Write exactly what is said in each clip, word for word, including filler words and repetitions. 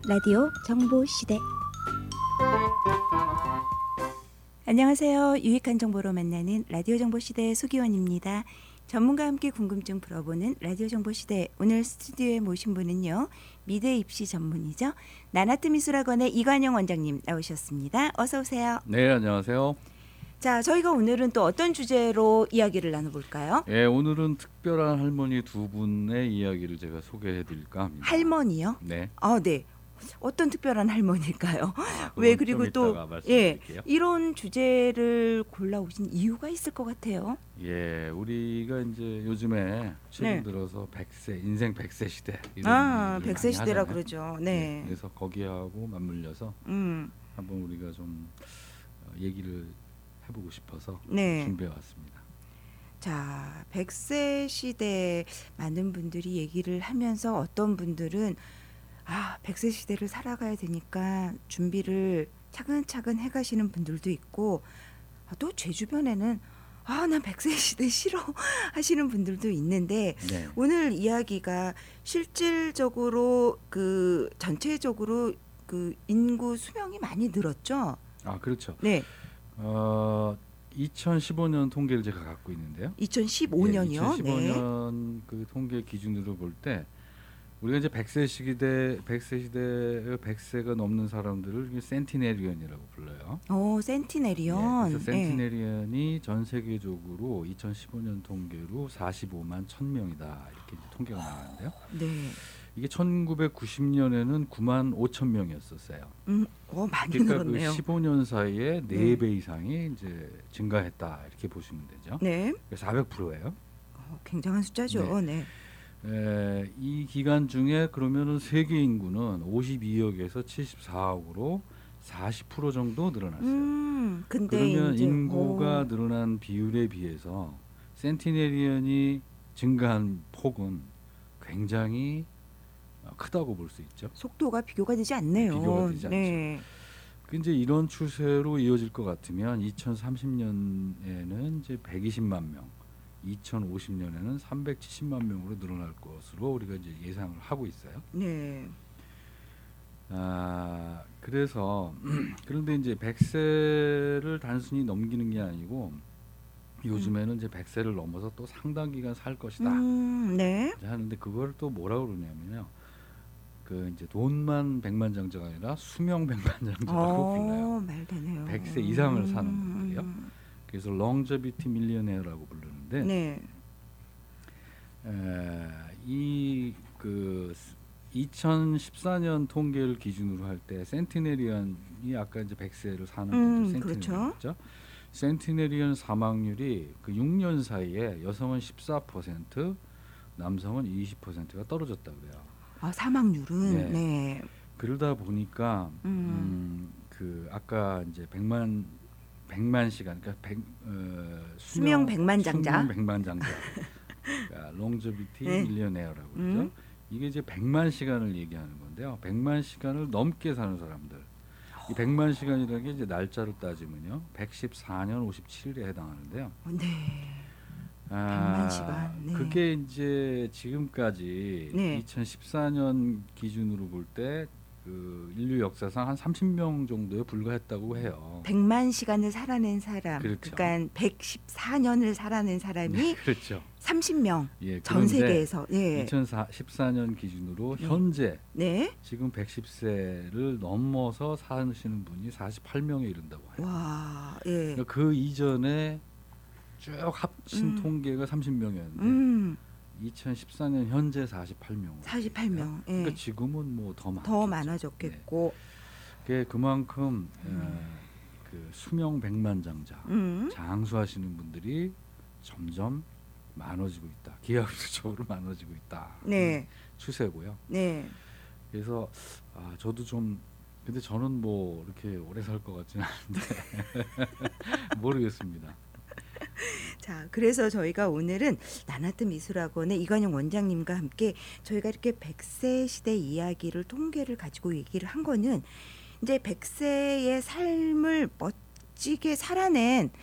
라디오 정보시대. 안녕하세요. 유익한 정보로 만나는 라디오 정보시대 수기원입니다. 전문가와 함께 궁금증 풀어보는 라디오 정보시대. 오늘 스튜디오에 모신 분은요, 미대 입시 전문이죠, 나나트 미술학원의 이관영 원장님 나오셨습니다. 어서 오세요. 네, 안녕하세요. 자, 저희가 오늘은 또 어떤 주제로 이야기를 나눠볼까요? 예, 오늘은 특별한 할머니 두 분의 이야기를 제가 소개해드릴까 합니다. 할머니요? 네. 아, 네. 어떤 특별한 할머니일까요? 아, 왜 그리고 또 예, 말씀드릴게요. 이런 주제를 골라오신 이유가 있을 것 같아요. 예, 우리가 이제 요즘에 최근 네. 들어서 백세 인생 백세 시대 이런 아, 얘기를 백세 많이 시대라 하잖아요. 그러죠. 네. 네, 그래서 거기하고 맞물려서 음, 한번 우리가 좀 어, 얘기를 해보고 싶어서 네. 준비해 왔습니다. 자, 백세 시대 많은 분들이 얘기를 하면서 어떤 분들은 아, 백세 시대를 살아가야 되니까 준비를 차근차근 해가시는 분들도 있고, 아, 또 제 주변에는 아, 난 백세 시대 싫어 하시는 분들도 있는데, 네. 오늘 이야기가 실질적으로 그 전체적으로 그 인구 수명이 많이 늘었죠. 아, 그렇죠. 네, 어, 이천십오 년 통계를 제가 갖고 있는데요. 이천십오 년이요. 예, 이천십오 년 그 통계 기준으로 볼 때 우리가 이제 백세 시대, 백세 시대, 백세가 넘는 사람들을 센티네리언이라고 불러요. 오, 예, 센티네리언. 그래서 센티네리언이 전 세계적으로 이천십오 년 통계로 사십오만 천 명이다 이렇게 이제 통계가 나왔는데요. 네. 이게 천구백구십 년에는 구만 오천 명이었었어요. 음, 어, 많이 그러니까 늘었네요. 그 십오 년 사이에 네. 네 배 이상이 이제 증가했다 이렇게 보시면 되죠. 네. 사백 퍼센트예요. 어, 굉장한 숫자죠. 네. 에, 이 기간 중에 그러면은 세계 인구는 오십이억에서 칠십사억으로 사십 퍼센트 정도 늘어났어요. 음, 근데 그러면 이제, 인구가 오, 늘어난 비율에 비해서 센티네리언이 증가한 폭은 굉장히 어, 크다고 볼 수 있죠. 속도가 비교가 되지 않네요. 비교가 되지 네. 그 이제 이런 추세로 이어질 것 같으면 이천삼십 년에는 이제 백이십만 명, 이천오십 년에는 삼백칠십만 명으로 늘어날 것으로 우리가 이제 예상을 하고 있어요. 네. 아, 그래서 그런데 이제 백세를 단순히 넘기는 게 아니고 요즘에는 이제 백세를 넘어서 또 상당 기간 살 것이다 음, 네. 이제 하는데 그걸 또 뭐라고 그러냐면요. 그 이제 돈만 백만장자가 아니라 수명 백만장자라고 불러요. 어, 말 되네요. 백세 이상을 사는 음, 분들이요. 음. 그래서 롱저비티 밀리어네어라고 부르는데 네. 이그 이천십사 년 통계를 기준으로 할 때 센티네리언이 아까 이제 백세를 사는 음, 분들 그렇죠. 센티네리언이죠. 센티네리언 사망률이 그 육 년 사이에 여성은 십사 퍼센트, 남성은 이십 퍼센트가 떨어졌다고 그래요. 아, 사망률은 네. 네. 그러다 보니까 음. 음, 그 아까 이제 백만 백만 시간 그러니까 백, 어, 수명 백만장자. 수명 백만장자. 그러니까 롱저비티 네. 밀리어네어라고 그러죠. 음. 이게 이제 백만 시간을 얘기하는 건데요. 백만 시간을 넘게 사는 사람들. 이 백만 시간이라는 게 이제 날짜로 따지면요. 백십사 년 오십칠 일에 해당하는데요. 네. 아, 백만 시간. 네. 그게 이제 지금까지 네. 이천십사 년 기준으로 볼 때 그 인류 역사상 한 삼십 명 정도에 불과했다고 해요. 백만 시간을 살아낸 사람. 그렇죠. 그러니까 백십사 년을 살아낸 사람이 네, 그렇죠. 삼십 명. 예, 전 그런데 세계에서. 예. 이천십사 년 기준으로 네. 현재 네. 지금 백십 세를 넘어서 사시는 분이 사십팔 명에 이른다고 해요. 와. 예. 그러니까 그 이전에 쭉 합친 음. 통계가 삼십 명이었는데 음. 이천십사 년 현재 사십팔 명. 사십팔 명. 예. 그러니까 지금은 뭐 더 많겠죠. 더 많아졌겠고. 그게 그만큼 음. 에, 그 수명 백만장자 음. 장수하시는 분들이 점점 많아지고 있다. 기하급수적으로 많아지고 있다. 네. 추세고요. 네. 그래서 아, 저도 좀 근데 저는 뭐 이렇게 오래 살 것 같지는 않은데 모르겠습니다. 자, 그래서 저희가 오늘은 나나트 미술학원의 이관영 원장님과 함께 저희가 이렇게 백세 시대 이야기를 통계를 가지고 얘기를 한 거는 이제 백세의 삶을 멋지게 살아낸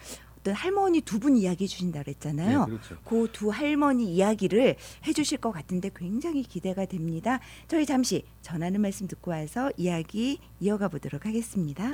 어떤 할머니 두 분 이야기 주신다 그랬잖아요. 네, 그렇죠. 그 두 할머니 이야기를 해주실 것 같은데 굉장히 기대가 됩니다. 저희 잠시 전하는 말씀 듣고 와서 이야기 이어가 보도록 하겠습니다.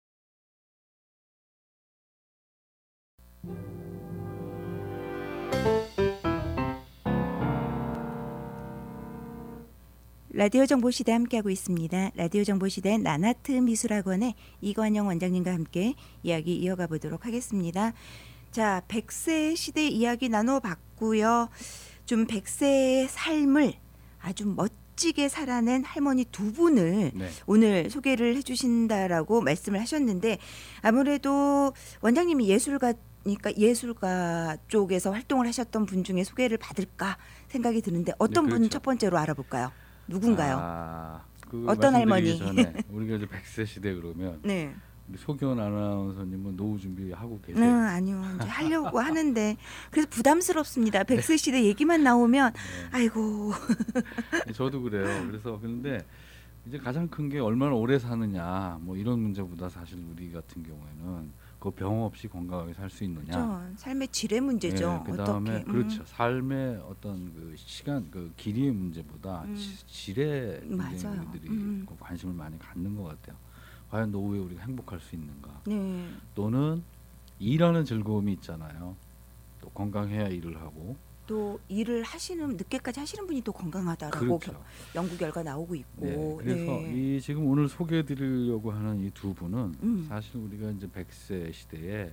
라디오 정보시대 함께하고 있습니다. 라디오 정보시대 나나트 미술학원의 이관영 원장님과 함께 이야기 이어가 보도록 하겠습니다. 자, 백 세 시대 이야기 나눠봤고요. 좀 백 세의 삶을 아주 멋지게 살아낸 할머니 두 분을 네. 오늘 소개를 해주신다라고 말씀을 하셨는데 아무래도 원장님이 예술가 그러니까 예술가 쪽에서 활동을 하셨던 분 중에 소개를 받을까 생각이 드는데 어떤 네, 분 그렇죠. 첫 번째로 알아볼까요? 누군가요? 아, 그 어떤 할머니? 전에 우리가 이제 백 세 시대 그러면 네. 우리 소견 아나운서님은 노후 준비하고 네, 계세요. 아니요. 이제 하려고 하는데 그래서 부담스럽습니다. 백 세 시대 얘기만 나오면 네. 아이고. 저도 그래요. 그래서 그런데 이제 가장 큰 게 얼마나 오래 사느냐 뭐 이런 문제보다 사실 우리 같은 경우에는 그 병 없이 건강하게 살 수 있느냐. 그렇죠. 삶의 질의 문제죠. 네, 그다음에 어떻게? 음. 그렇죠. 삶의 어떤 그 시간 그 길이의 문제보다 음. 지- 질의 문제에 맞아요. 우리들이 음. 그 관심을 많이 갖는 것 같아요. 과연 노후에 우리가 행복할 수 있는가? 네. 또는 일하는 즐거움이 있잖아요. 또 건강해야 일을 하고. 또 일을 하시는 늦게까지 하시는 분이 또 건강하다라고 그렇죠. 겨- 연구 결과 나오고 있고. 네, 그래서 네. 이 지금 오늘 소개해드리려고 하는 이 두 분은 음. 사실 우리가 이제 백 세 시대에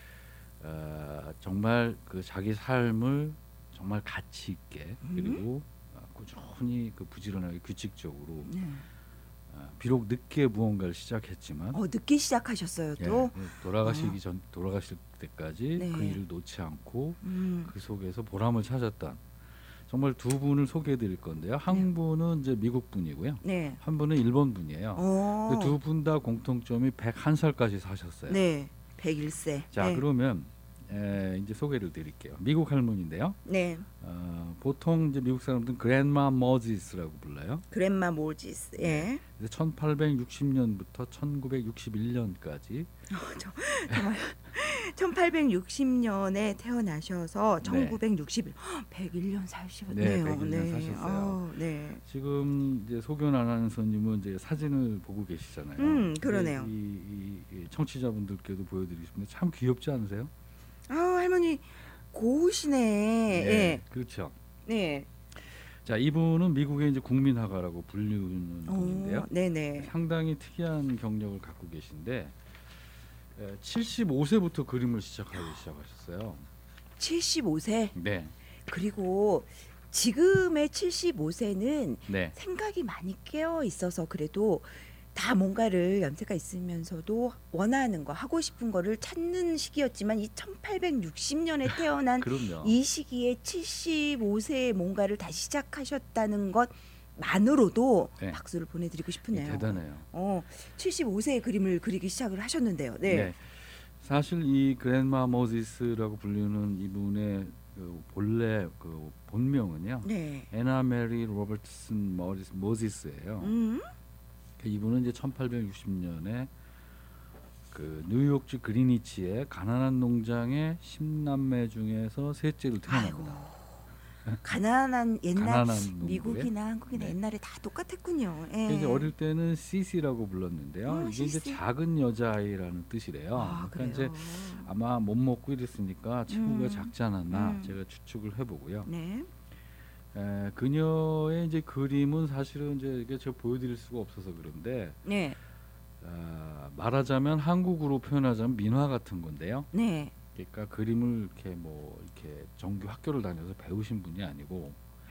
어, 정말 그 자기 삶을 정말 가치 있게 음. 그리고 어, 꾸준히 그 부지런하게 규칙적으로 네. 어, 비록 늦게 무언가를 시작했지만 어, 늦게 시작하셨어요 예, 또. 돌아가시기 전 돌아가실 때까지 네. 그 일을 놓지 않고 음. 그 속에서 보람을 찾았던 정말 두 분을 소개해드릴 건데요. 한 분은 이제 미국 분이고요. 네. 한 분은 일본 분이에요. 어. 두 분 다 공통점이 백한 살까지 사셨어요. 네. 백일 세. 자, 네. 그러면 에, 이제 소개를 드릴게요. 미국 할머니인데요. 네. 어, 보통 이제 미국 사람들은 그랜마 머지스라고 불러요. 그랜마 모지스. 예. 그래서 천팔백육십 년부터 천구백육십일 년까지 저, 정말 천팔백육십 년에 태어나셔서 천구백육십일 백일 년 사셨네요. 네, 백일 년 사셨어요. 아, 네. 지금 이제 소견 아나운서님은 이제 사진을 보고 계시잖아요. 음, 그러네요. 이, 이, 이 청취자분들께도 보여드리고 싶은데 참 귀엽지 않으세요? 아, 할머니 고우시네. 네, 예. 그렇죠. 네. 자, 이분은 미국의 이제 국민화가라고 불리는 분인데요. 오, 네네. 상당히 특이한 경력을 갖고 계신데 에, 칠십오 세부터 그림을 시작하기 시작하셨어요. 칠십오 세. 네, 그리고 지금의 칠십오 세는 네, 생각이 많이 깨어 있어서 그래도 다 뭔가를 연세가 있으면서도 원하는 거 하고 싶은 거를 찾는 시기였지만 이 천팔백육십 년에 태어난 그럼요. 이 시기에 칠십오 세에 뭔가를 다시 시작하셨다는 것만으로도 네. 박수를 보내드리고 싶으네요. 대단해요. 어, 칠십오 세의 그림을 그리기 시작을 하셨는데요. 네. 사실 이 그랜마 모지스라고 불리는 이분의 그 본래 그 본명은요. 네. 애나 메리 로버트슨 모지스, 모지스예요. 음. 이분은 이제 천팔백육십 년에 그 뉴욕주 그리니치의 가난한 농장의 십 남매 중에서 셋째로 태어납니다. 아이고, 가난한 옛날 가난한 농부에. 미국이나 한국이나 네. 옛날에 다 똑같았군요. 예. 이제 어릴 때는 시시라고 불렀는데요. 어, 이게 이제 시시. 작은 여자아이라는 뜻이래요. 아, 그러니까 그래요. 이제 아마 못 먹고 이랬으니까 체구가 음. 작지 않았나 음. 제가 추측을 해보고요. 네. 에, 그녀의 이제 그림은 사실은 이제 이게 제가 보여드릴 수가 없어서 그런데 네. 아, 말하자면 한국으로 표현하자면 민화 같은 건데요. 네. 그러니까 그림을 이렇게 뭐 이렇게 정규 학교를 다녀서 배우신 분이 아니고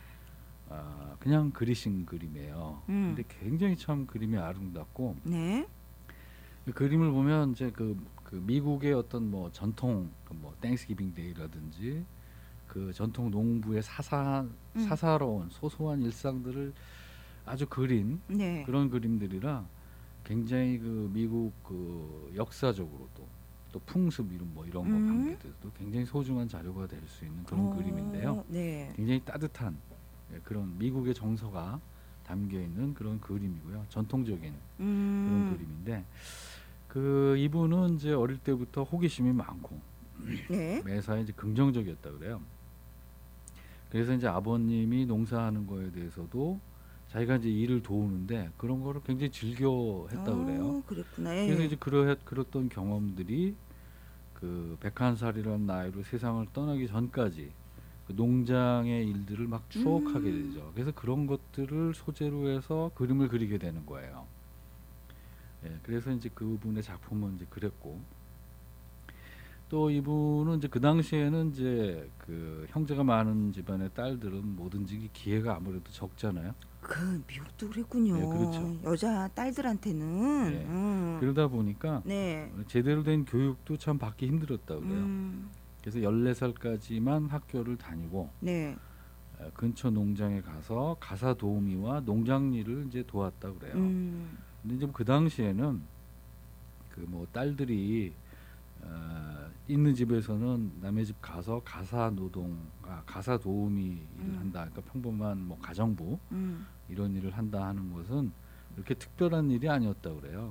아, 그냥 그리신 그림이에요. 음. 근데 굉장히 참 그림이 아름답고 네. 그 그림을 보면 이제 그, 그 미국의 어떤 뭐 전통 그 뭐 땡스기빙 데이라든지 그 전통 농부의 사사 음. 사사로운 소소한 일상들을 아주 그린 네. 그런 그림들이라 굉장히 그 미국 그 역사적으로도 또 풍습 이런 뭐 이런 거 음. 관계들도 굉장히 소중한 자료가 될 수 있는 그런 어, 그림인데요. 네. 굉장히 따뜻한 예, 그런 미국의 정서가 담겨 있는 그런 그림이고요. 전통적인 그런 음. 그림인데 그 이분은 이제 어릴 때부터 호기심이 많고 네. 매사에 이제 긍정적이었다 그래요. 그래서 이제 아버님이 농사하는 거에 대해서도 자기가 이제 일을 도우는데 그런 거를 굉장히 즐겨 했다 그래요. 어, 그랬구나. 그래서 예. 이제 그러 그랬던 경험들이 그 백한 살이라는 나이로 세상을 떠나기 전까지 그 농장의 일들을 막 추억하게 음. 되죠. 그래서 그런 것들을 소재로 해서 그림을 그리게 되는 거예요. 예, 그래서 이제 그분의 작품은 이제 그랬고, 또 이분은 이제 그 당시에는 이제 그 형제가 많은 집안의 딸들은 뭐든지 기회가 아무래도 적잖아요. 그 미국도 그랬군요. 예, 그렇죠. 여자 딸들한테는. 예. 음. 그러다 보니까 네. 제대로 된 교육도 참 받기 힘들었다 그래요. 음. 그래서 열네 살까지만 학교를 다니고 네. 어, 근처 농장에 가서 가사 도우미와 농장 일을 이제 도왔다 그래요. 음. 근데 이제 그 당시에는 그 뭐 딸들이 어, 있는 집에서는 남의 집 가서 가사 노동, 아, 가사 도우미 일을 음. 한다. 그러니까 평범한 뭐 가정부 음. 이런 일을 한다 하는 것은 이렇게 특별한 일이 아니었다 그래요.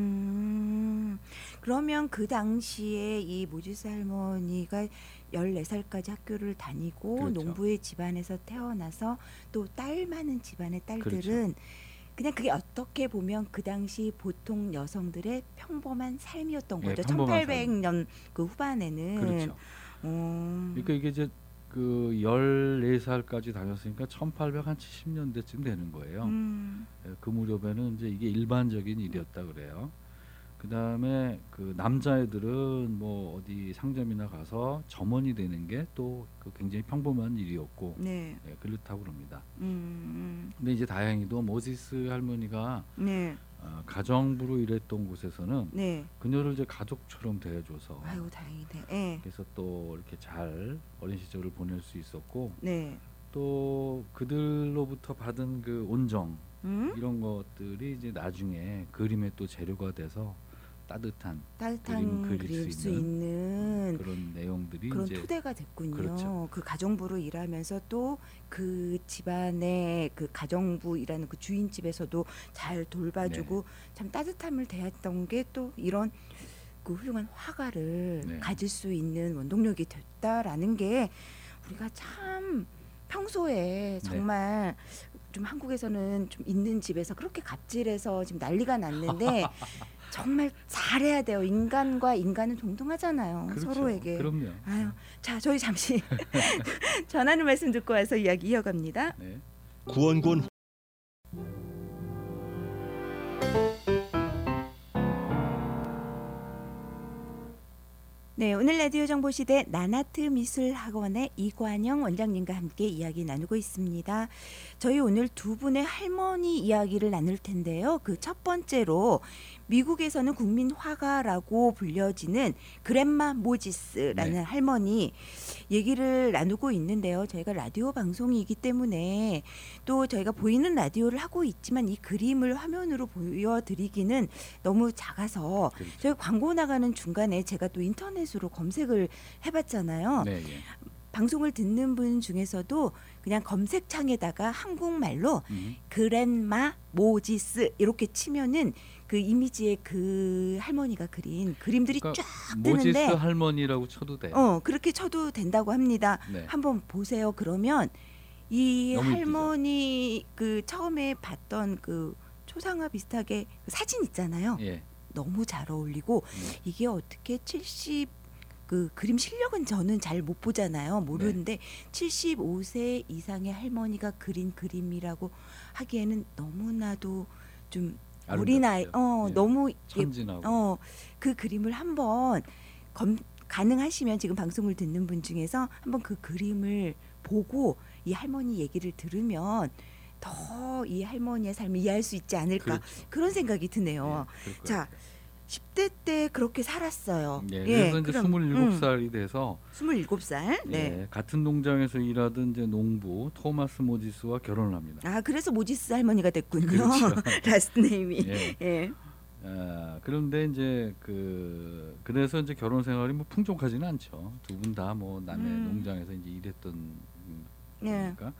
음. 그러면 그 당시에 이 모지스 할머니가 열네 살까지 학교를 다니고 그렇죠. 농부의 집안에서 태어나서 또 딸 많은 집안의 그렇죠. 딸들은 그냥 그게 어떻게 보면 그 당시 보통 여성들의 평범한 삶이었던 예, 거죠. 평범한 천팔백 년 그 후반에는. 그렇죠. 음. 그러니까 이게 이제 그 열네 살까지 다녔으니까 천팔백칠십 년대쯤 되는 거예요. 음. 예, 그 무렵에는 이제 이게 일반적인 일이었다 그래요. 그 다음에 그 남자애들은 뭐 어디 상점이나 가서 점원이 되는 게 또 그 굉장히 평범한 일이었고, 네. 예, 그렇다고 그럽니다. 음. 근데 이제 다행히도 모지스 할머니가 네. 어, 가정부로 일했던 곳에서는 네. 그녀를 이제 가족처럼 대해줘서, 아이고 다행이네. 예. 그래서 또 이렇게 잘 어린 시절을 보낼 수 있었고, 네. 또 그들로부터 받은 그 온정 음? 이런 것들이 이제 나중에 그림의 또 재료가 돼서 따뜻한 따뜻한 그림을 그릴 그릴 수 수 있는 있는 그런 내용들이 그런 이제 토대가 됐군요. 그렇죠. 그 가정부로 일하면서 또 그 집안의 그 가정부 일하는 그 주인집에서도 잘 돌봐주고 참 따뜻함을 대했던 게 또 이런 그 훌륭한 화가를 네. 가질 수 있는 원동력이 됐다라는 게 우리가 참 평소에 정말 좀 한국에서는 좀 있는 집에서 그렇게 갑질해서 지금 난리가 났는데 정말 잘해야 돼요. 인간과 인간은 동등하잖아요. 그렇죠. 서로에게. 그럼요. 아유, 자 저희 잠시 전하는 말씀 듣고 와서 이야기 이어갑니다. 네. 구원군 네, 오늘 라디오 정보시대 나나트 미술학원의 이관영 원장님과 함께 이야기 나누고 있습니다. 저희 오늘 두 분의 할머니 이야기를 나눌 텐데요. 그 첫 번째로 미국에서는 국민 화가라고 불려지는 그랜마 모지스라는 네. 할머니 얘기를 나누고 있는데요. 저희가 라디오 방송이기 때문에 또 저희가 보이는 라디오를 하고 있지만 이 그림을 화면으로 보여드리기는 너무 작아서 그렇죠. 저희 광고 나가는 중간에 제가 또 인터넷으로 검색을 해봤잖아요. 네, 예. 방송을 듣는 분 중에서도 그냥 검색창에다가 한국말로 음. 그랜마 모지스 이렇게 치면은 그 이미지의 그 할머니가 그린 그림들이 그러니까 쫙 모지스 뜨는데 할머니라고 쳐도 돼요. 어 그렇게 쳐도 된다고 합니다. 네. 한번 보세요. 그러면 이 너무 할머니 그 처음에 봤던 그 초상화 비슷하게 그 사진 있잖아요. 예. 너무 잘 어울리고 네. 이게 어떻게 칠십 그 그림 실력은 저는 잘 못 보잖아요. 모르는데 네. 칠십오 세 이상의 할머니가 그린 그림이라고 하기에는 너무나도 좀 어린아이 어 예. 너무 천진하고. 어 그 그림을 한번 검, 가능하시면 지금 방송을 듣는 분 중에서 한번 그 그림을 보고 이 할머니 얘기를 들으면 더 이 할머니의 삶을 이해할 수 있지 않을까 그렇죠. 그런 생각이 드네요. 예, 그럴 것 자, 같아요. 십 대 때 그렇게 살았어요. 예, 예, 그래서 이제 그럼, 스물일곱 살이 돼서 스물일곱 살. 네. 예, 같은 농장에서 일하던 이제 농부 토마스 모지스와 결혼을 합니다. 아, 그래서 모지스 할머니가 됐군요. 그렇죠. 라스트 네임이. 예. 예. 아, 그런데 이제 그 그래서 이제 결혼 생활이 뭐 풍족하지는 않죠. 두 분 다 뭐 남의 음. 농장에서 이제 일했던 예. 그러니까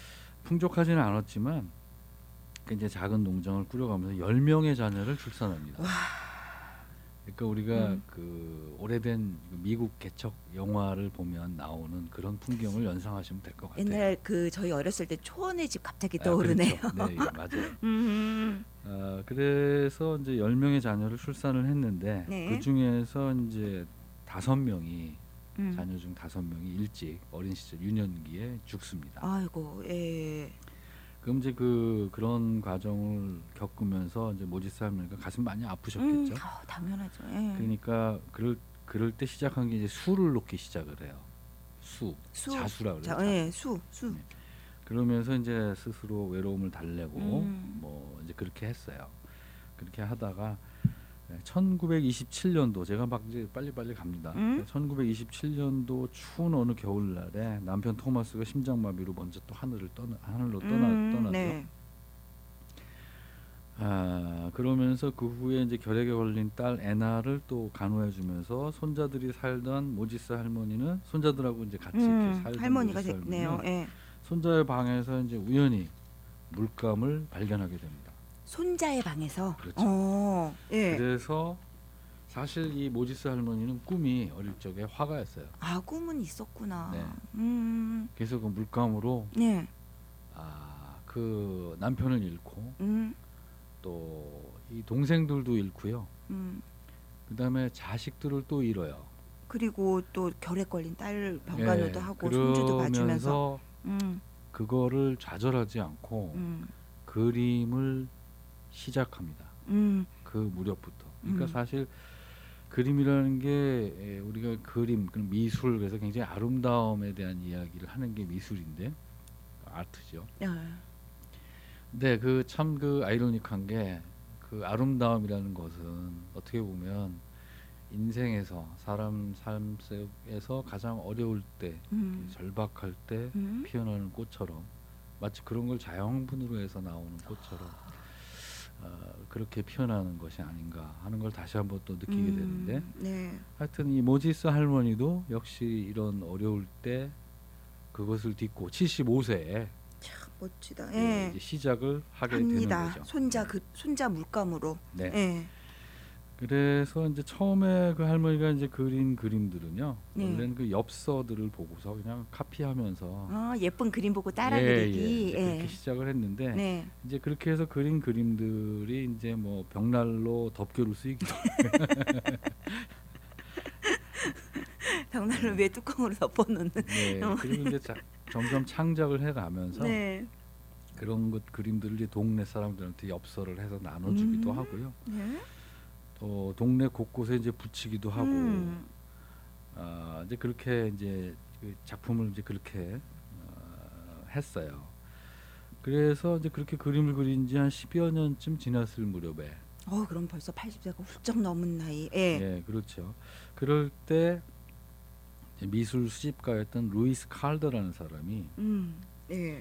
풍족하지는 않았지만 그 이제 작은 농장을 꾸려가면서 열 명의 자녀를 출산합니다. 와. 그러니까 우리가 음. 그 오래된 미국 개척 영화를 보면 나오는 그런 풍경을 연상하시면 될 것 같아요. 옛날 그 저희 어렸을 때 초원의 집 갑자기 아, 떠오르네요. 그렇죠. 네, 예, 맞아요. 음. 아, 그래서 이제 열 명의 자녀를 출산을 했는데 네. 그 중에서 이제 다섯 명이 음. 자녀 중 다섯 명이 일찍 어린 시절 유년기에 죽습니다. 아이고, 예. 그럼 이제 그 그런 과정을 겪으면서 이제 모지스 할머니가 가슴 많이 음, 아프셨겠죠. 아, 당연하죠. 예. 그러니까 그럴 그럴 때 시작한 게 이제 수를 놓기 시작을 해요. 수, 수. 자수라 그래요. 자, 자수. 예, 수, 수. 네. 그러면서 이제 스스로 외로움을 달래고 음. 뭐 이제 그렇게 했어요. 그렇게 하다가 천구백이십칠 년도 제가 막 이제 빨리빨리 갑니다. 음? 천구백이십칠 년도 추운 어느 겨울날에 남편 토마스가 심장마비로 먼저 또 하늘을 떠나 하늘로 떠나 음, 떠나죠. 네. 아, 그러면서 그 후에 이제 결핵에 걸린 딸 애나를 또 간호해주면서 손자들이 살던 모지스 할머니는 손자들하고 이제 같이 음, 이렇게 살던 할머니가 모지스 됐네요. 할머니는 예. 손자의 방에서 이제 우연히 물감을 발견하게 됩니다. 손자의 방에서. 그렇죠. 어, 예. 그래서 사실 이 모지스 할머니는 꿈이 어릴 적에 화가였어요. 아, 꿈은 있었구나. 네. 음, 그래서 그 물감으로 네. 아, 그 남편을 잃고 음, 또 이 동생들도 잃고요. 음. 그다음에 자식들을 또 잃어요. 그리고 또 결핵 걸린 딸 병간호도 예, 하고 손주도 봐주면서. 그러면서 음, 그거를 좌절하지 않고 음, 그림을 시작합니다. 음, 그 무렵부터. 그러니까 음. 사실 그림이라는 게 에, 우리가 그림, 그런 미술 그래서 굉장히 아름다움에 대한 이야기를 하는 게 미술인데 아트죠. 야, 근데 그 참 그 아이러니한 게 그 아름다움이라는 것은 어떻게 보면 인생에서 사람 삶 속에서 가장 어려울 때, 음, 절박할 때 음. 피어나는 꽃처럼 마치 그런 걸 자연분으로 해서 나오는 꽃처럼 어, 그렇게 피어나는 것이 아닌가 하는 걸 다시 한번 또 느끼게 음, 되는데 네. 하여튼 이 모지스 할머니도 역시 이런 어려울 때 그것을 딛고 칠십오 세에 참 멋지다. 예, 예. 이제 시작을 하게 합니다. 되는 거죠. 손자 그 손자 물감으로. 네. 예. 그래서 이제 처음에 그 할머니가 이제 그린 그림들은요. 네. 원래는 그 엽서들을 보고서 그냥 카피하면서 아, 예쁜 그림 보고 따라 예, 그리기. 예, 이제 예. 그렇게 시작을 했는데 네. 이제 그렇게 해서 그린 그림들이 이제 뭐 벽난로 덮개로 쓰이기도 벽난로 위에 뚜껑으로 덮어놓는. 네. 그리고 이제 자, 점점 창작을 해가면서 네. 그런 것 그림들을 이제 동네 사람들한테 엽서를 해서 나눠주기도 음. 하고요. 네. 또 동네 곳곳에 이제 붙이기도 하고 음. 아, 이제 그렇게 이제 그 작품을 이제 그렇게 어, 했어요. 그래서 이제 그렇게 그림을 그린 지 한 십여 년쯤 지났을 무렵에 어, 그럼 벌써 팔십 세가 훌쩍 넘은 나이. 예. 예, 그렇죠. 그럴 때 이제 미술 수집가였던 루이스 칼더라는 사람이 음. 예.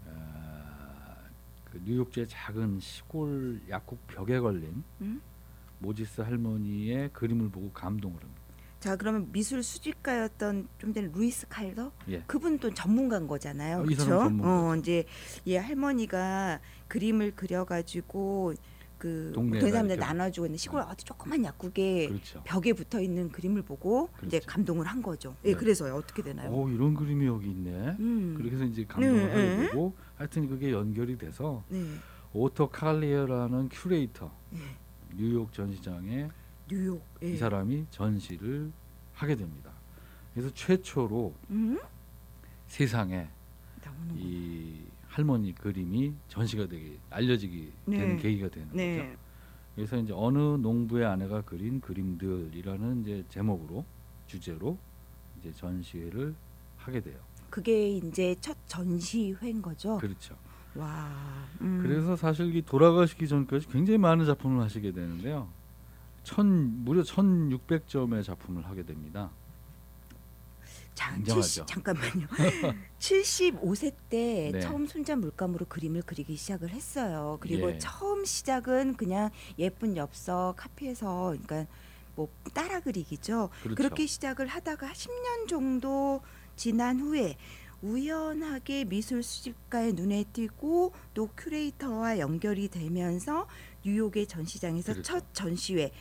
아, 그 뉴욕주의 작은 시골 약국 벽에 걸린 음? 모지스 할머니의 그림을 보고 감동을 합니다. 자, 그러면 미술 수집가였던 좀 전에 루이스 칼더? 예. 그분 또 전문가인 거잖아요. 어, 이 그렇죠? 사람 전문가죠. 어, 이제 이 할머니가 그림을 그려 가지고 그 동네에다 동네 사람들 이렇게 나눠주고 있는 시골 어디 조그만 약국에 그렇죠. 벽에 붙어 있는 그림을 보고 이제 그렇죠. 감동을 한 거죠. 예, 네. 그래서요. 어떻게 되나요? 오, 이런 그림이 여기 있네. 음. 그렇게 해서 이제 감동을 네, 하게 네. 되고 하여튼 그게 연결이 돼서 네. 오토 칼리어라는 큐레이터 예. 뉴욕 전시장에 뉴욕. 예. 이 사람이 전시를 하게 됩니다. 그래서 최초로 음? 세상에 나오는 거. 이 할머니 그림이 전시가 되기 알려지게 되는 네. 계기가 되는 거죠. 네. 그래서 이제 어느 농부의 아내가 그린 그림들이라는 이제 제목으로 주제로 이제 전시회를 하게 돼요. 그게 이제 첫 전시회인 거죠. 그렇죠. 와. 음. 그래서 사실 이 돌아가시기 전까지 굉장히 많은 작품을 하시게 되는데요. 천 무려 천육백 점의 작품을 하게 됩니다. 자, 굉장하죠. 칠십, 잠깐만요. 칠십오 세 때 네. 처음 손자 물감으로 그림을 그리기 시작을 했어요. 그리고 예. 처음 시작은 그냥 예쁜 엽서 카피해서 그러니까 뭐 따라 그리기죠. 그렇죠. 그렇게 시작을 하다가 십 년 정도 지난 후에 우연하게 미술 수집가의 눈에 띄고 또 큐레이터와 연결이 되면서 뉴욕의 전시장에서 그렇죠. 첫 전시회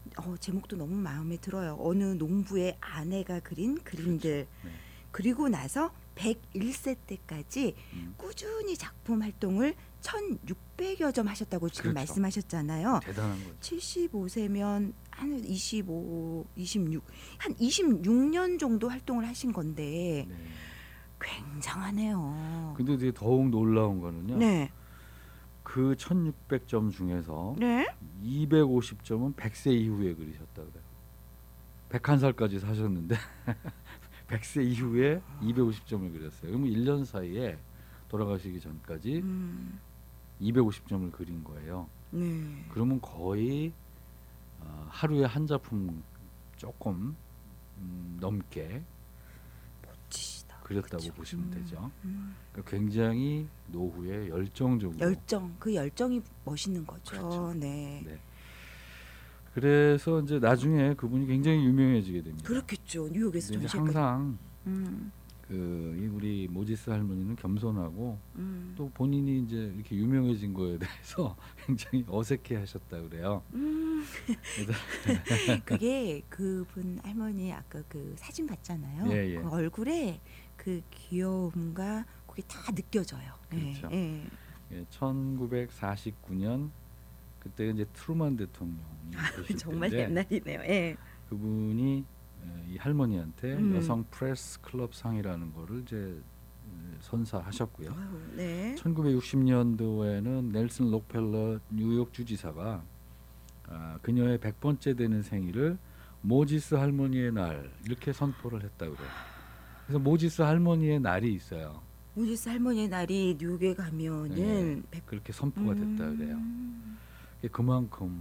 어, 제목도 너무 마음에 들어요. 어느 농부의 아내가 그린 그림들. 네. 그리고 나서 백일 세 때까지 음, 꾸준히 작품 활동을 천육백여 점 하셨다고 지금 그렇죠. 말씀하셨잖아요. 대단한 거죠. 칠십오 세면 한 이십오, 이십육, 한 이십육 년 정도 활동을 하신 건데 네. 굉장하네요. 근데 이제 더욱 놀라운 거는요. 네. 그 천육백 점 중에서 네. 이백오십 점은 백 세 이후에 그리셨다 그래요. 백한 살까지 사셨는데 백 세 이후에 이백오십 점을 그렸어요. 그러면 일 년 사이에 돌아가시기 전까지 음, 이백오십 점을 그린 거예요. 네. 그러면 거의 어, 하루에 한 작품 조금 음, 넘게 멋지시다. 그렸다고 그쵸? 보시면 음, 되죠. 음. 그러니까 굉장히 노후에 열정적으로. 열정, 그 열정이 멋있는 거죠. 그렇죠. 네. 네. 그래서 이제 나중에 그분이 굉장히 유명해지게 됩니다. 그렇겠죠. 뉴욕에서 근데 이제 전시회까지. 항상 음, 그 이 우리 모지스 할머니는 겸손하고 음. 또 본인이 이제 이렇게 유명해진 거에 대해서 굉장히 어색해하셨다 그래요. 음. 그래서 그게 그분 할머니 아까 그 사진 봤잖아요. 예, 예. 그 얼굴에 그 귀여움과 그게 다 느껴져요. 그렇죠. 예, 예. 예, 천구백사십구 년 그때 이제 트루먼 대통령이 계실 정말 때인데 옛날이네요. 예. 그분이 에, 이 할머니한테 음. 여성 프레스 클럽 상이라는 거를 이제 에, 선사하셨고요. 아유, 네. 천구백육십 년도에는 넬슨 록펠러 뉴욕 주지사가 아, 그녀의 백 번째 되는 생일을 모지스 할머니의 날 이렇게 선포를 했다 그래요. 그래서 모지스 할머니의 날이 있어요. 모지스 할머니의 날이 뉴욕에 가면은 백... 그렇게 선포가 됐다 그래요. 음. 그만큼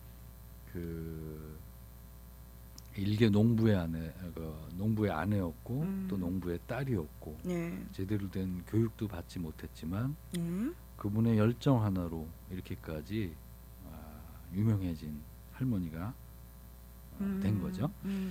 그 일개 농부의 아내, 그 농부의 아내였고 음. 또 농부의 딸이었고 네. 제대로 된 교육도 받지 못했지만 음. 그분의 열정 하나로 이렇게까지 아, 유명해진 할머니가 어, 된 거죠. 음.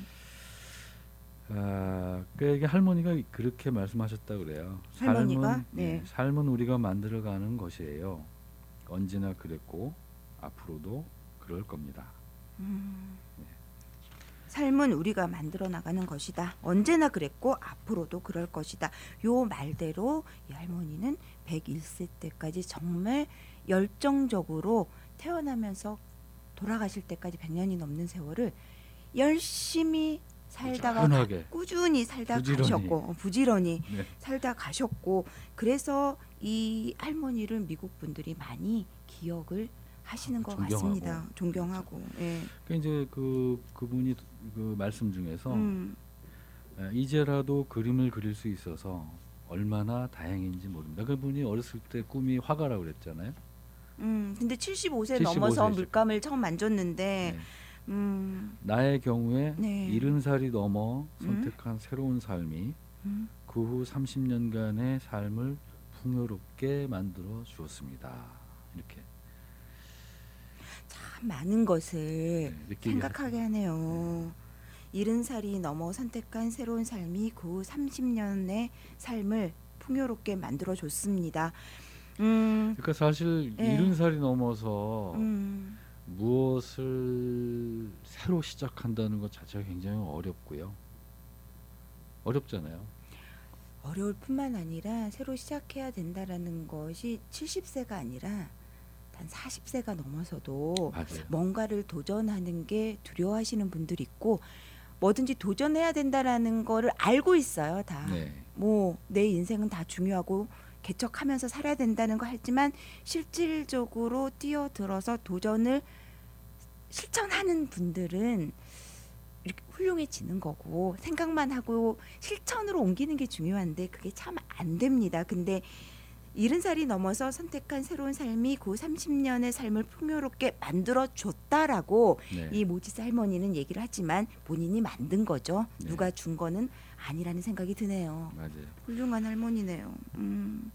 아, 그러니까 이게 할머니가 그렇게 말씀하셨다 그래요. 할머니가? 삶은, 네. 예, 삶은 우리가 만들어가는 것이에요. 언제나 그랬고 앞으로도 그럴 겁니다. 음. 네. 삶은 우리가 만들어 나가는 것이다. 언제나 그랬고 앞으로도 그럴 것이다. 요 말대로 이 할머니는 백일 세 때까지 정말 열정적으로 태어나면서 돌아가실 때까지 백 년이 넘는 세월을 열심히 살다가 꾸준하게. 꾸준히 살다 부지런히. 가셨고 어, 부지런히 네. 살다 가셨고 그래서 이 할머니를 미국 분들이 많이 기억을 하시는 것 존경하고. 같습니다. 존경하고. 예. 그러니까 이제 그 그분이 그 말씀 중에서 음. 에, 이제라도 그림을 그릴 수 있어서 얼마나 다행인지 모릅니다. 그분이 어렸을 때 꿈이 화가라고 그랬잖아요. 음. 근데 칠십오 세 칠십오 넘어서 세죠. 물감을 처음 만졌는데 네. 음. 나의 경우에 네. 일흔 살이 넘어 선택한 새로운 삶이 음. 그 후 삼십 년간의 삶을 풍요롭게 만들어 주었습니다. 이렇게 참 많은 것을 네, 느끼게 생각하게 하네요. 일흔 살이 넘어 선택한 새로운 삶이 그 후 삼십 년의 삶을 풍요롭게 만들어 줬습니다. 음. 그러니까 사실 네. 일흔 살이 넘어서 음. 무엇을 새로 시작한다는 것 자체가 굉장히 어렵고요. 어렵잖아요. 어려울 뿐만 아니라 새로 시작해야 된다라는 것이 칠십 세가 아니라 단 사십 세가 넘어서도 맞아요. 뭔가를 도전하는 게 두려워하시는 분들이 있고 뭐든지 도전해야 된다라는 거를 알고 있어요. 다. 네. 뭐 내 인생은 다 중요하고 개척하면서 살아야 된다는 거 하지만 실질적으로 뛰어들어서 도전을 실천하는 분들은 이렇게 훌륭해지는 거고 생각만 하고 실천으로 옮기는 게 중요한데 그게 참 안 됩니다. 근데 일흔 살이 넘어서 선택한 새로운 삶이 그 삼십 년의 삶을 풍요롭게 만들어 줬다라고 네. 이 모지스 할머니는 얘기를 하지만 본인이 만든 거죠. 네. 누가 준 거는 아니라는 생각이 드네요. 맞아요. 훌륭한 할머니네요. 음.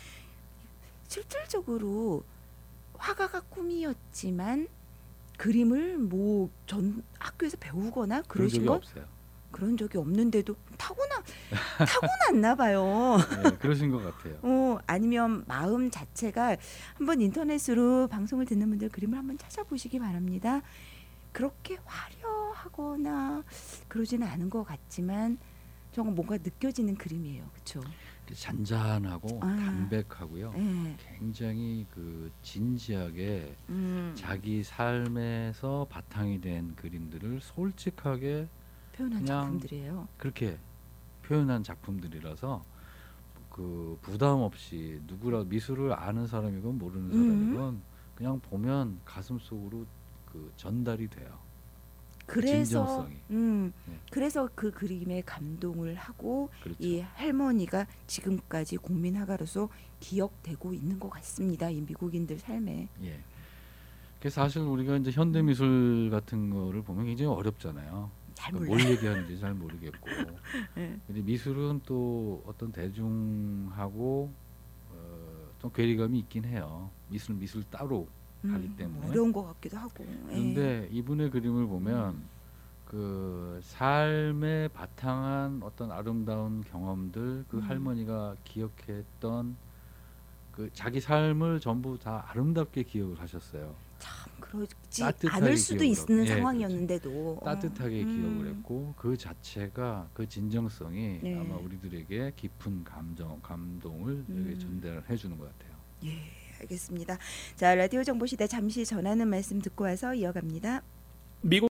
실질적으로 화가가 꿈이었지만 그림을 뭐 전 학교에서 배우거나 그런 그러신 적이 건 없어요. 그런 적이 없는데도 타고나 타고났나 봐요. 네, 그러신 것 같아요. 어, 아니면 마음 자체가 한번 인터넷으로 방송을 듣는 분들 그림을 한번 찾아보시기 바랍니다. 그렇게 화려하거나 그러지는 않은 것 같지만 정말 뭔가 느껴지는 그림이에요. 그렇죠? 잔잔하고 아. 담백하고요. 예. 굉장히 그 진지하게 음. 자기 삶에서 바탕이 된 그림들을 솔직하게 표현한 그냥 작품들이에요. 그렇게 표현한 작품들이라서 그 부담 없이 누구라 미술을 아는 사람이건 모르는 사람이건 그냥 보면 가슴 속으로 그 전달이 돼요. 그 그래서 진정성이. 음 네. 그래서 그 그림에 감동을 하고 그렇죠. 이 할머니가 지금까지 국민 화가로서 기억되고 있는 것 같습니다. 이 미국인들 삶에. 예. 그래서 사실 우리가 이제 현대 미술 같은 거를 보면 굉장히 어렵잖아요. 잘 그러니까 몰라요. 뭘 얘기하는지 잘 모르겠고. 예. 근데 미술은 또 어떤 대중하고 어, 좀 괴리감이 있긴 해요. 미술 미술 따로 하기 음, 때문에. 어려운 것 같기도 하고. 예. 그런데 이분의 그림을 보면 그 삶에 바탕한 어떤 아름다운 경험들, 그 음. 할머니가 기억했던 그 자기 삶을 전부 다 아름답게 기억을 하셨어요. 참 그러지 따뜻하게 않을 수도 기억을 있는 하고. 예, 상황이었는데도 따뜻하게 어, 기억을 음. 했고 그 자체가 그 진정성이 네. 아마 우리들에게 깊은 감정, 감동을 음. 전달해 주는 것 같아요. 예, 알겠습니다. 자, 라디오 정보 시대 잠시 전하는 말씀 듣고 와서 이어갑니다. 미국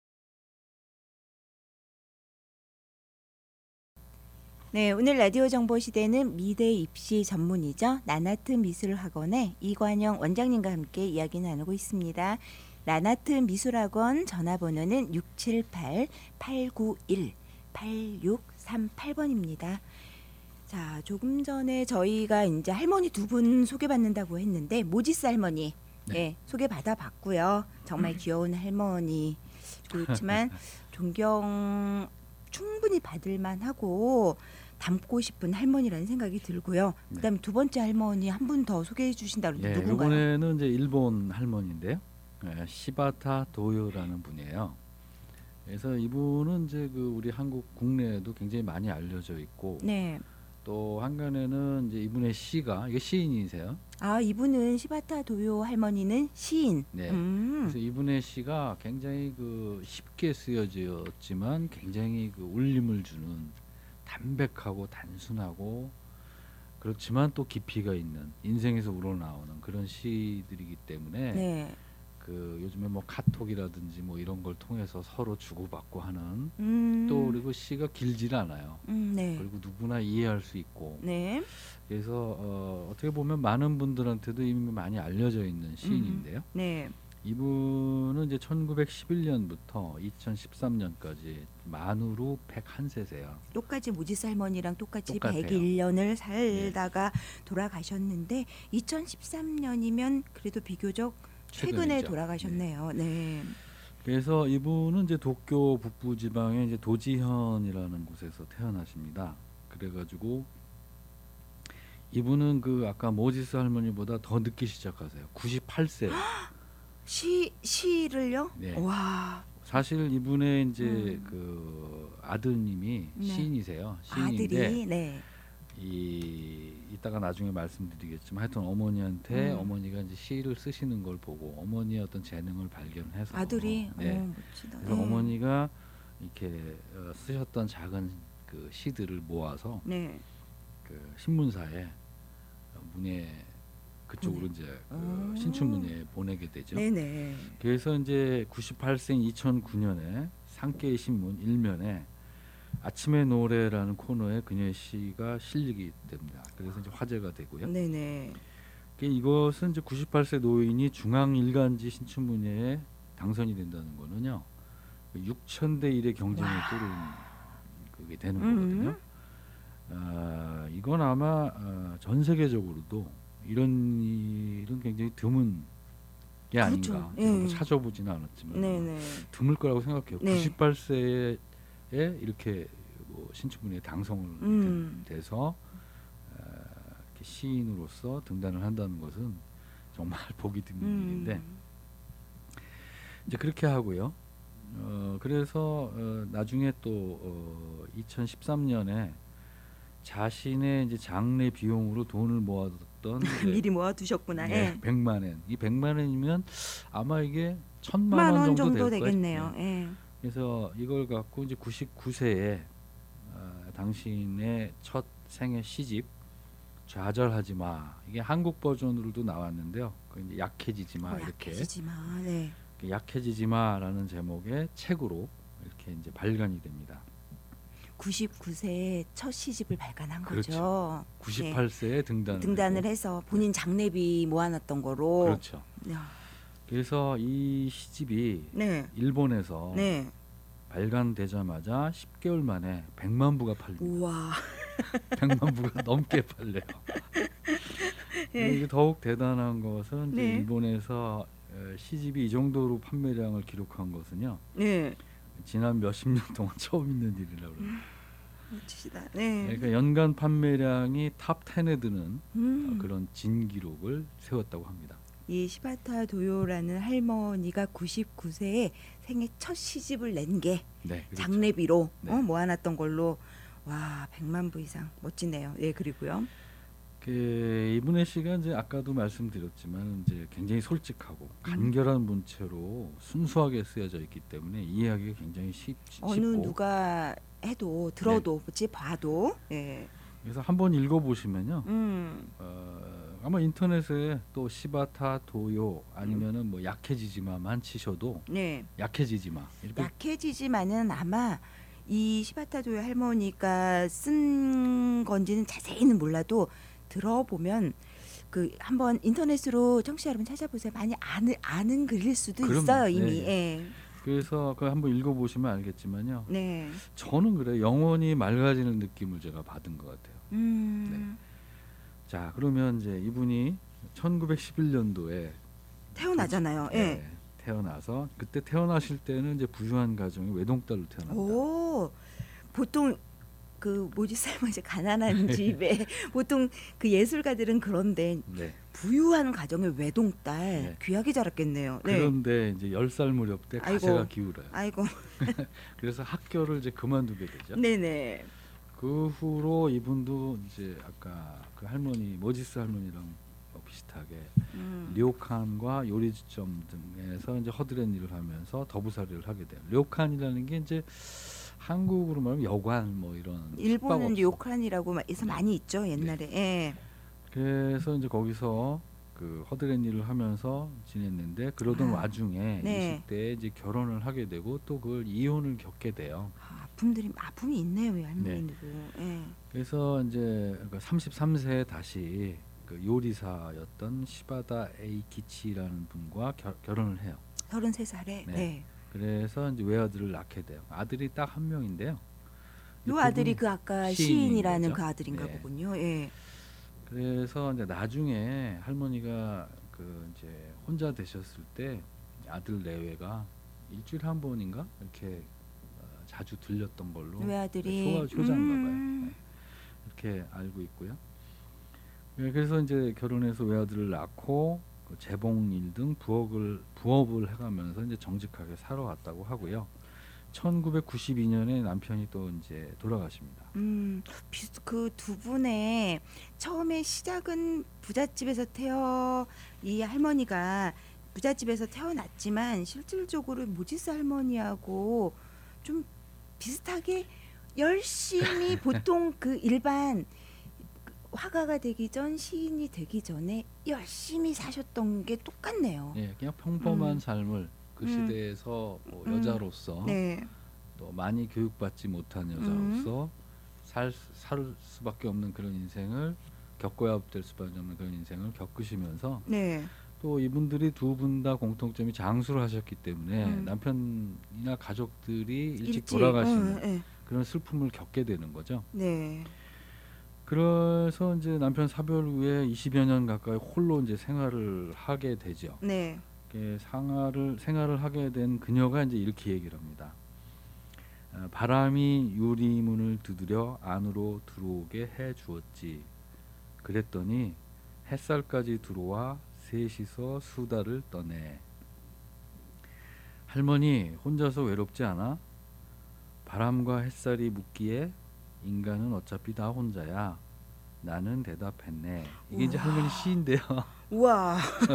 네, 오늘 라디오 정보 시대는 미대 입시 전문이죠. 나나트 미술학원의 이관영 원장님과 함께 이야기 나누고 있습니다. 나나트 미술학원 전화번호는 육칠팔 팔구일 팔육삼팔 번입니다. 자, 조금 전에 저희가 이제 할머니 두 분 소개받는다고 했는데 모지스 할머니 네. 예, 소개받아 봤고요. 정말 귀여운 할머니 그렇지만 존경 충분히 받을 만하고 닮고 싶은 할머니라는 생각이 들고요. 네. 그다음에 두 번째 할머니 한 분 더 소개해 주신다 그러는데 예, 누군가요? 이번에는 이제 일본 할머니인데요. 예, 시바타 도요라는 분이에요. 그래서 이분은 이제 그 우리 한국 국내에도 굉장히 많이 알려져 있고 네. 또 한간에는 이제 이분의 시가 이게 시인이세요. 아, 이분은 시바타 도요 할머니는 시인. 네. 음. 그래서 이분의 시가 굉장히 그 쉽게 쓰여졌지만 굉장히 그 울림을 주는 담백하고 단순하고 그렇지만 또 깊이가 있는 인생에서 우러나오는 그런 시들이기 때문에 네. 그 요즘에 뭐 카톡이라든지 뭐 이런 걸 통해서 서로 주고받고 하는 음. 또 그리고 시가 길질 않아요. 음, 네. 그리고 누구나 이해할 수 있고 네. 그래서 어, 어떻게 보면 많은 분들한테도 이미 많이 알려져 있는 시인인데요. 네. 이분은 이제 천구백십일 년부터 이천십삼 년까지 만으로 백일 세세요. 똑같이 모지스 할머니랑 똑같이 똑같아요. 백일 년을 살다가 돌아가셨는데 이천십삼 년이면 그래도 비교적 최근에 최근이죠. 돌아가셨네요. 네. 그래서 이분은 이제 도쿄 북부 지방의 이제 도지현이라는 곳에서 태어나십니다. 그래가지고 이분은 그 아까 모지스 할머니보다 더 늦게 시작하세요. 구십팔 세. 시 시를요? 네. 와. 사실 이분의 이제 음. 그 아드님이 네. 시인이세요. 시인인데 아들이 네. 이 이따가 나중에 말씀드리겠지만 하여튼 어머니한테 음. 어머니가 이제 시를 쓰시는 걸 보고 어머니의 어떤 재능을 발견해서 아들이 네. 어, 멋지다. 그래서 네. 어머니가 이렇게 어, 쓰셨던 작은 그 시들을 모아서 네. 그 신문사에 어, 문예 그쪽으로 이제 그 오. 신춘문예에 보내게 되죠. 네네. 그래서 이제 구십팔 세인 이천구 년에 상케이 신문 일면에 아침의 노래라는 코너에 그녀의 시가 실리게 됩니다. 그래서 이제 화제가 되고요. 네네. 그러니까 이것은 이제 구십팔 세 노인이 중앙 일간지 신춘문예에 당선이 된다는 거는요. 육천 대 일의 경쟁을 뚫은 그게 되는 음. 거거든요. 아, 이건 아마 어, 전 세계적으로도 이런 일은 굉장히 드문 게 그렇죠. 아닌가. 예. 제가 뭐 찾아보지는 않았지만 네네. 드물 거라고 생각해요. 네. 구십팔 세에 이렇게 뭐 신춘문예에 당선을 음. 돼서 어, 이렇게 시인으로서 등단을 한다는 것은 정말 보기 드문 음. 일인데 이제 그렇게 하고요. 어, 그래서 어, 나중에 또 어, 이천십삼 년에 자신의 이제 장례 비용으로 돈을 모아 모아뒀던 미리 모아두셨구나. 예, 예. 백만 엔. 이 백만 엔이면 아마 이게 천만 만 원 원 정도, 정도 될 거예요. 되겠네요. 예. 예. 그래서 이걸 갖고 이제 구십구 세에 어, 당신의 첫 생애 시집 좌절하지 마. 이게 한국 버전으로도 나왔는데요. 그 이제 약해지지 마 어, 이렇게. 약해지지 마. 네. 약해지지 마라는 제목의 책으로 이렇게 이제 발간이 됩니다. 구십구 세에 첫 시집을 발간한 그렇죠. 거죠. 구십팔 세에 등단을, 등단을 하고. 해서 본인 장례비 모아놨던 거로. 그렇죠. 야. 그래서 이 시집이 네. 일본에서 네. 발간되자마자 십 개월 만에 백만 부가 팔립니다. 우와. 백만 부가 넘게 팔려요. 예. 이게 더욱 대단한 것은 이제 네. 일본에서 에, 시집이 이 정도로 판매량을 기록한 것은요. 네. 지난 몇십 년 동안 처음 있는 일이라고 그래요. 멋지시다. 네. 그러니까 연간 판매량이 탑 텐에 드는 음. 어, 그런 진기록을 세웠다고 합니다. 이 시바타 도요라는 할머니가 구십구 세에 생애 첫 시집을 낸 게 네, 그렇죠. 장례비로 네. 어, 모아놨던 걸로 와 백만 부 이상 멋지네요. 예 그리고요. 그 이분의 시가 이제 아까도 말씀드렸지만 이제 굉장히 솔직하고 음. 간결한 문체로 순수하게 쓰여져 있기 때문에 이해하기가 굉장히 쉽, 쉽고 어느 누가 해도 들어도 네. 봐도 예. 그래서 한번 읽어보시면요. 음. 어, 아마 인터넷에 또 시바타 도요 아니면은 뭐 약해지지마만 치셔도 네. 약해지지마 이렇게 약해지지만은 아마 이 시바타 도요 할머니가 쓴 건지는 자세히는 몰라도 들어보면 그 한번 인터넷으로 청취자 여러분 찾아보세요. 많이 아는 아는 글일 수도 그럼요. 있어요 이미. 네, 네. 예. 그래서 그 한번 읽어보시면 알겠지만요. 네. 저는 그래 영혼이 맑아지는 느낌을 제가 받은 것 같아요. 음. 네. 자 그러면 이제 이분이 천구백십일 년도에 태어나잖아요. 네, 예. 태어나서 그때 태어나실 때는 이제 부유한 가정의 외동딸로 태어납니다. 오. 보통 그 뭐지 설마 이제 가난한 집에 보통 그 예술가들은 그런데 네. 부유한 가정의 외동딸 네. 귀하게 자랐겠네요. 네. 그런데 이제 열 살 무렵 때 아이고. 가세가 기울어요. 아이고. 그래서 학교를 이제 그만두게 되죠. 네네. 그 후로 이분도 이제 아까 그 할머니 머지스 할머니랑 뭐 비슷하게 음. 료칸과 요리점 등에서 이제 허드렛 일을 하면서 더부살이를 하게 돼요. 료칸이라는 게 이제 한국으로 말하면 여관 뭐 이런 일본은 숙박업소. 요칸이라고 해서 많이 있죠 옛날에. 예. 그래서 이제 거기서 그 허드렛 일을 하면서 지냈는데 그러던 아, 와중에 네. 이십 대에 이제 결혼을 하게 되고 또 그걸 이혼을 겪게 돼요. 아, 아픔들이 아픔이 있네요 이 할머니도. 예. 그래서 이제 삼십삼 세에 다시 그 요리사였던 시바다 에이키치라는 분과 겨, 결혼을 해요. 서른세 살에. 네. 네. 그래서 이제 외아들을 낳게 돼요. 아들이 딱 한 명인데요. 요 아들이 그 아까 시인인 시인이라는 거죠. 그 아들인가 네. 보군요. 예. 그래서 이제 나중에 할머니가 그 이제 혼자 되셨을 때 아들 내외가 일주일에 한 번인가 이렇게 어, 자주 들렸던 걸로 외아들이 효, 효자인가 봐요. 음. 네. 이렇게 알고 있고요. 네, 그래서 이제 결혼해서 외아들을 낳고 그 재봉일 등 부업을 부업을 해가면서 이제 정직하게 살아왔다고 하고요. 천구백구십이 년에 남편이 또 이제 돌아가십니다. 음, 그 두 분의 처음에 시작은 부잣집에서 태어 이 할머니가 부잣집에서 태어났지만 실질적으로 모지스 할머니하고 좀 비슷하게 열심히 보통 그 일반 화가가 되기 전 시인이 되기 전에 열심히 사셨던 게 똑같네요. 예, 그냥 평범한 음. 삶을 그 음. 시대에서 뭐 음. 여자로서 네. 또 많이 교육받지 못한 여자로서 살, 살 수밖에 없는 그런 인생을 겪어야 될 수밖에 없는 그런 인생을 겪으시면서 네. 또 이분들이 두 분 다 공통점이 장수를 하셨기 때문에 음. 남편이나 가족들이 일찍, 일찍, 돌아가시는 어, 네. 그런 슬픔을 겪게 되는 거죠. 네. 그래서 이제 남편 사별 후에 이십여 년 가까이 홀로 이제 생활을 하게 되죠. 네. 이렇게 생활을 생활을 하게 된 그녀가 이제 이렇게 얘기를 합니다. 어, 바람이 유리문을 두드려 안으로 들어오게 해 주었지. 그랬더니 햇살까지 들어와 셋이서 수다를 떠네. 할머니 혼자서 외롭지 않아? 바람과 햇살이 묻기에 인간은 어차피 다 혼자야. 나는 대답했네. 이게 이제 우와. 할머니 시인데요. 우와.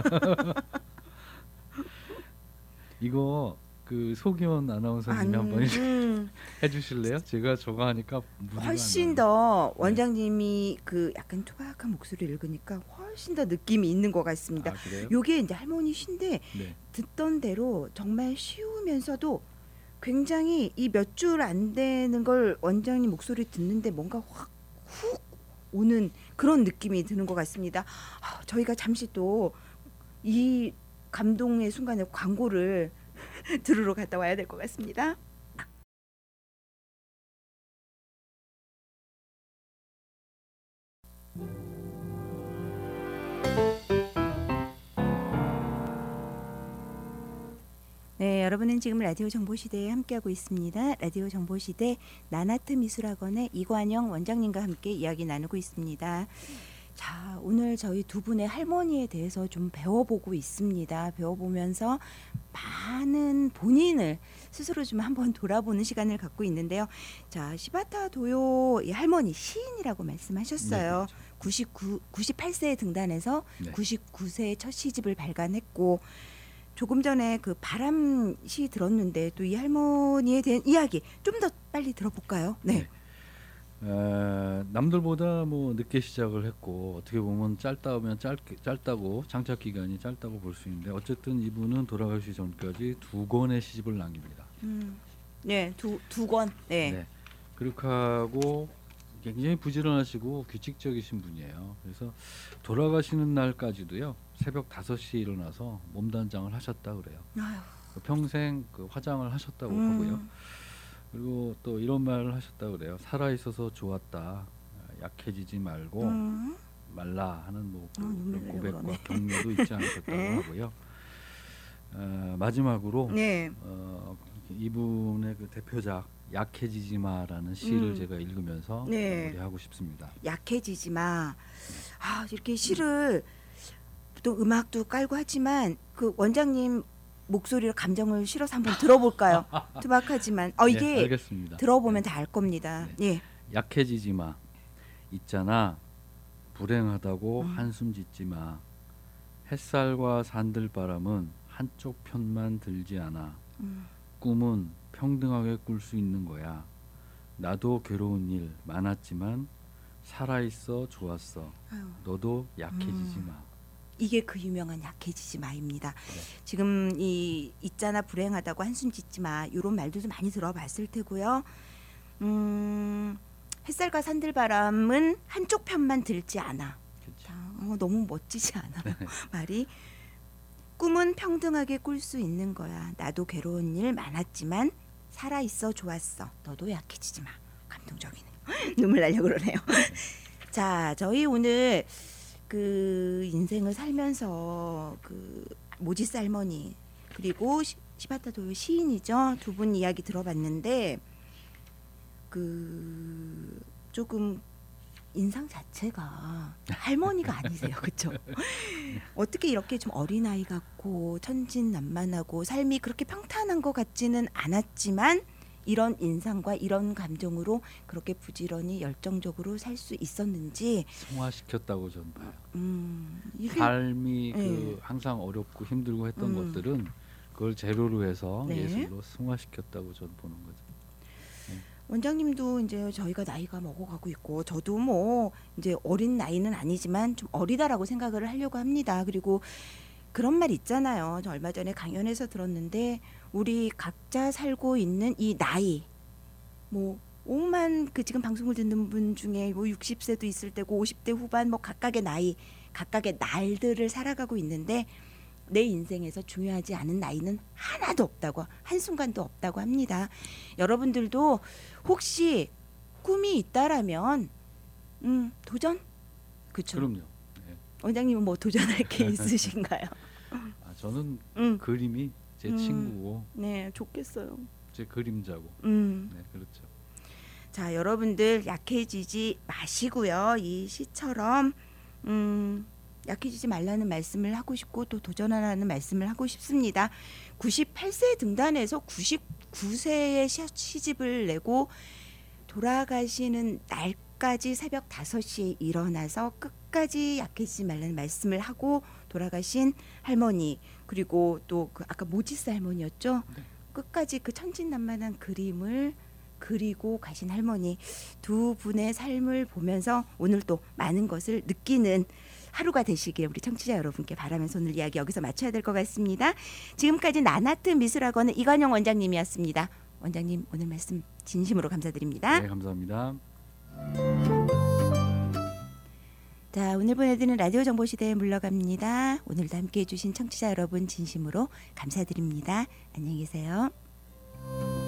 이거 그 소기원 아나운서님이 안- 한번 음, 해주실래요? 제가 저거 하니까 무리가 안 훨씬 나요. 더 원장님이 그 약간 투박한 목소리를 읽으니까 훨씬 더 느낌이 있는 것 같습니다. 아 그래요? 요게 이제 할머니 시인데 네. 듣던 대로 정말 쉬우면서도 굉장히 이 몇 줄 안 되는 걸 원장님 목소리 듣는데 뭔가 확 훅 오는 그런 느낌이 드는 것 같습니다. 아, 저희가 잠시 또 이 감동의 순간에 광고를 들으러 갔다 와야 될 것 같습니다. 네, 여러분은 지금 라디오 정보시대에 함께하고 있습니다. 라디오 정보시대 나나트 미술학원의 이관영 원장님과 함께 이야기 나누고 있습니다. 자, 오늘 저희 두 분의 할머니에 대해서 좀 배워보고 있습니다. 배워보면서 많은 본인을 스스로 좀 한번 돌아보는 시간을 갖고 있는데요. 자, 시바타 도요 이 할머니 시인이라고 말씀하셨어요. 네, 그렇죠. 구십구, 구십팔 세에 등단해서 네. 구십구 세에 첫 시집을 발간했고 조금 전에 그 바람 시 들었는데 또 이 할머니에 대한 이야기 좀 더 빨리 들어볼까요? 네. 네. 에, 남들보다 뭐 늦게 시작을 했고 어떻게 보면 짧다면 짧게 짧다고 창작 기간이 짧다고 볼 수 있는데 어쨌든 이분은 돌아가시기 전까지 두 권의 시집을 남깁니다. 음. 네, 두 두 권. 네. 네. 그렇게 하고 굉장히 부지런하시고 규칙적이신 분이에요. 그래서 돌아가시는 날까지도요. 새벽 다섯 시에 일어나서 몸단장을 하셨다 그래요. 아유. 평생 그 화장을 하셨다고 음. 하고요. 그리고 또 이런 말을 하셨다 그래요. 살아 있어서 좋았다. 약해지지 말고 음. 말라 하는 뭐 그 아, 눈물 그런 나려고 고백과 그러네. 격려도 있지 않으셨다고 네. 하고요. 어, 마지막으로 네. 어, 이분의 그 대표작 약해지지 마라는 시를 음. 제가 읽으면서 네. 마무리하고 싶습니다. 약해지지 마. 아, 이렇게 시를 또 음악도 깔고 하지만 그 원장님 목소리로 감정을 실어서 한번 들어볼까요? 투박하지만 어 네, 이게 알겠습니다. 들어보면 네. 다 알 겁니다. 예. 약해지지 마. 있잖아. 불행하다고 음. 한숨 짓지 마. 햇살과 산들바람은 한쪽 편만 들지 않아. 음. 꿈은 평등하게 꿀 수 있는 거야. 나도 괴로운 일 많았지만 살아있어 좋았어. 아유. 너도 약해지지 음. 마. 이게 그 유명한 약해지지 마입니다. 네. 지금 이 있잖아 불행하다고 한숨 짓지 마 이런 말들도 많이 들어봤을 테고요. 음, 햇살과 산들바람은 한쪽 편만 들지 않아. 그치. 어, 너무 멋지지 않아 말이. 꿈은 평등하게 꿀 수 있는 거야. 나도 괴로운 일 많았지만 살아 있어 좋았어. 너도 약해지지 마. 감동적이네. 눈물 나려고 그러네요. 자, 저희 오늘 그 인생을 살면서 그 모지스 할머니 그리고 시, 시바타 도요 시인이죠. 두 분 이야기 들어봤는데 그 조금 인상 자체가 할머니가 아니세요, 그렇죠? 어떻게 이렇게 좀 어린아이 같고 천진난만하고 삶이 그렇게 평탄한 것 같지는 않았지만 이런 인상과 이런 감정으로 그렇게 부지런히 열정적으로 살 수 있었는지 승화시켰다고 저는 봐요. 음, 이게 삶이 네. 그 항상 어렵고 힘들고 했던 음. 것들은 그걸 재료로 해서 네. 예술로 승화시켰다고 저는 보는 거죠. 원장님도 이제 저희가 나이가 먹어가고 있고 저도 뭐 이제 어린 나이는 아니지만 좀 어리다라고 생각을 하려고 합니다. 그리고 그런 말 있잖아요. 저 얼마 전에 강연에서 들었는데 우리 각자 살고 있는 이 나이 뭐 오만 그 지금 방송을 듣는 분 중에 뭐 육십 세도 있을 때고 오십 대 후반 뭐 각각의 나이 각각의 날들을 살아가고 있는데 내 인생에서 중요하지 않은 나이는 하나도 없다고 한순간도 없다고 합니다. 여러분들도 혹시 꿈이 있다라면 음, 도전? 그렇죠. 그럼요. 네. 원장님은 뭐 도전할 게 있으신가요? 아, 저는 음, 그림이 제 음. 친구고 네, 좋겠어요. 제 그림자고. 음. 네, 그렇죠. 자, 여러분들 약해지지 마시고요. 이 시처럼 음, 약해지지 말라는 말씀을 하고 싶고 또 도전하라는 말씀을 하고 싶습니다. 구십팔 세에 등단해서 구십구 세에 시집을 내고 돌아가시는 끝까지 새벽 다섯 시에 일어나서 끝까지 약해지지 말라는 말씀을 하고 돌아가신 할머니, 그리고 또 그 아까 모지스 할머니였죠. 네. 끝까지 그 천진난만한 그림을 그리고 가신 할머니, 두 분의 삶을 보면서 오늘 또 많은 것을 느끼는 하루가 되시길 우리 청취자 여러분께 바라면서 오늘 이야기 여기서 마쳐야 될 것 같습니다. 지금까지 나나트 미술학원의 이관영 원장님이었습니다. 원장님 오늘 말씀 진심으로 감사드립니다. 네, 감사합니다. 자, 오늘 보내드리는 라디오 정보시대에 물러갑니다. 오늘도 함께해 주신 청취자 여러분 진심으로 감사드립니다. 안녕히 계세요.